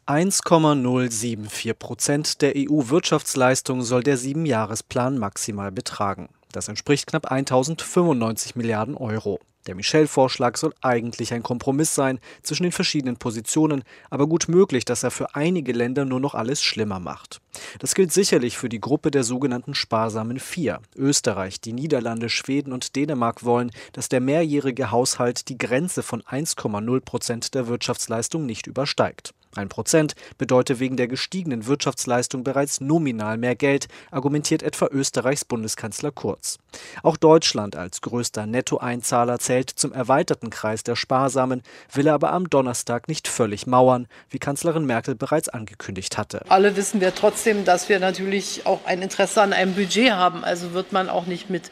1,074% der EU-Wirtschaftsleistung soll der 7-Jahresplan maximal betragen. Das entspricht knapp 1.095 Milliarden Euro. Der Michel-Vorschlag soll eigentlich ein Kompromiss sein zwischen den verschiedenen Positionen, aber gut möglich, dass er für einige Länder nur noch alles schlimmer macht. Das gilt sicherlich für die Gruppe der sogenannten sparsamen Vier. Österreich, die Niederlande, Schweden und Dänemark wollen, dass der mehrjährige Haushalt die Grenze von 1,0% der Wirtschaftsleistung nicht übersteigt. 1% bedeutet wegen der gestiegenen Wirtschaftsleistung bereits nominal mehr Geld, argumentiert etwa Österreichs Bundeskanzler Kurz. Auch Deutschland als größter Nettoeinzahler zählt zum erweiterten Kreis der Sparsamen, will aber am Donnerstag nicht völlig mauern, wie Kanzlerin Merkel bereits angekündigt hatte. Alle wissen wir trotzdem, dass wir natürlich auch ein Interesse an einem Budget haben. Also wird man auch nicht mit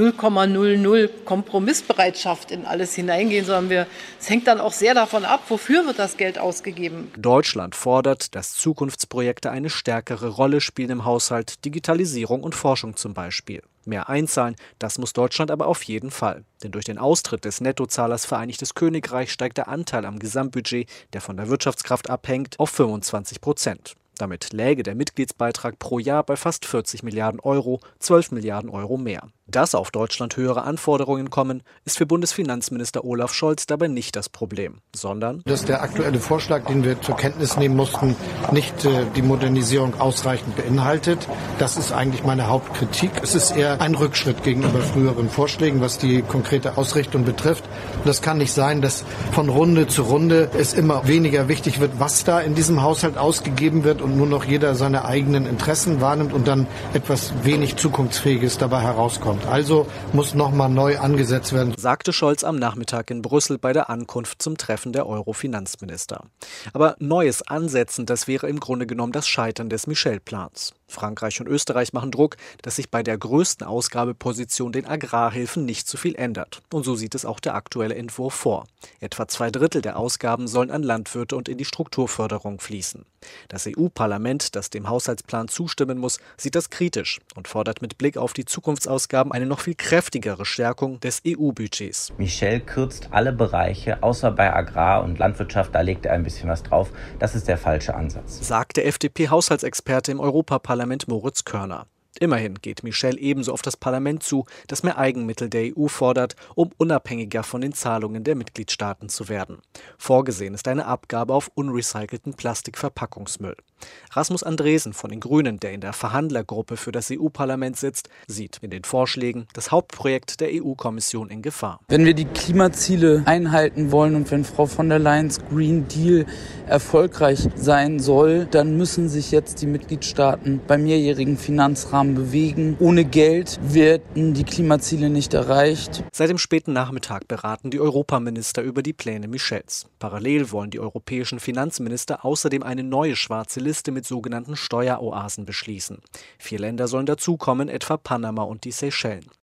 0,00 Kompromissbereitschaft in alles hineingehen, sondern es hängt dann auch sehr davon ab, wofür wird das Geld ausgegeben. Deutschland fordert, dass Zukunftsprojekte eine stärkere Rolle spielen im Haushalt, Digitalisierung und Forschung zum Beispiel. Mehr einzahlen, das muss Deutschland aber auf jeden Fall. Denn durch den Austritt des Nettozahlers Vereinigtes Königreich steigt der Anteil am Gesamtbudget, der von der Wirtschaftskraft abhängt, auf 25%. Damit läge der Mitgliedsbeitrag pro Jahr bei fast 40 Milliarden Euro, 12 Milliarden Euro mehr. Dass auf Deutschland höhere Anforderungen kommen, ist für Bundesfinanzminister Olaf Scholz dabei nicht das Problem, sondern dass der aktuelle Vorschlag, den wir zur Kenntnis nehmen mussten, nicht die Modernisierung ausreichend beinhaltet. Das ist eigentlich meine Hauptkritik. Es ist eher ein Rückschritt gegenüber früheren Vorschlägen, was die konkrete Ausrichtung betrifft. Das kann nicht sein, dass von Runde zu Runde es immer weniger wichtig wird, was da in diesem Haushalt ausgegeben wird und nur noch jeder seine eigenen Interessen wahrnimmt und dann etwas wenig Zukunftsfähiges dabei herauskommt. Also muss nochmal neu angesetzt werden, sagte Scholz am Nachmittag in Brüssel bei der Ankunft zum Treffen der Euro-Finanzminister. Aber neues Ansetzen, das wäre im Grunde genommen das Scheitern des Michel-Plans. Frankreich und Österreich machen Druck, dass sich bei der größten Ausgabeposition, den Agrarhilfen, nicht zu viel ändert. Und so sieht es auch der aktuelle Entwurf vor. Etwa 2/3 der Ausgaben sollen an Landwirte und in die Strukturförderung fließen. Das EU-Parlament, das dem Haushaltsplan zustimmen muss, sieht das kritisch und fordert mit Blick auf die Zukunftsausgaben eine noch viel kräftigere Stärkung des EU-Budgets. Michel kürzt alle Bereiche, außer bei Agrar und Landwirtschaft, da legt er ein bisschen was drauf. Das ist der falsche Ansatz, sagt der FDP-Haushaltsexperte im Europaparlament Moritz Körner. Immerhin geht Michel ebenso auf das Parlament zu, das mehr Eigenmittel der EU fordert, um unabhängiger von den Zahlungen der Mitgliedstaaten zu werden. Vorgesehen ist eine Abgabe auf unrecycelten Plastikverpackungsmüll. Rasmus Andresen von den Grünen, der in der Verhandlergruppe für das EU-Parlament sitzt, sieht in den Vorschlägen das Hauptprojekt der EU-Kommission in Gefahr. Wenn wir die Klimaziele einhalten wollen und wenn Frau von der Leyens Green Deal erfolgreich sein soll, dann müssen sich jetzt die Mitgliedstaaten beim mehrjährigen Finanzrahmen bewegen. Ohne Geld werden die Klimaziele nicht erreicht. Seit dem späten Nachmittag beraten die Europaminister über die Pläne Michels. Parallel wollen die europäischen Finanzminister außerdem eine neue schwarze Liste mit sogenannten Steueroasen beschließen. 4 Länder sollen dazukommen, etwa Panama und die Seychellen.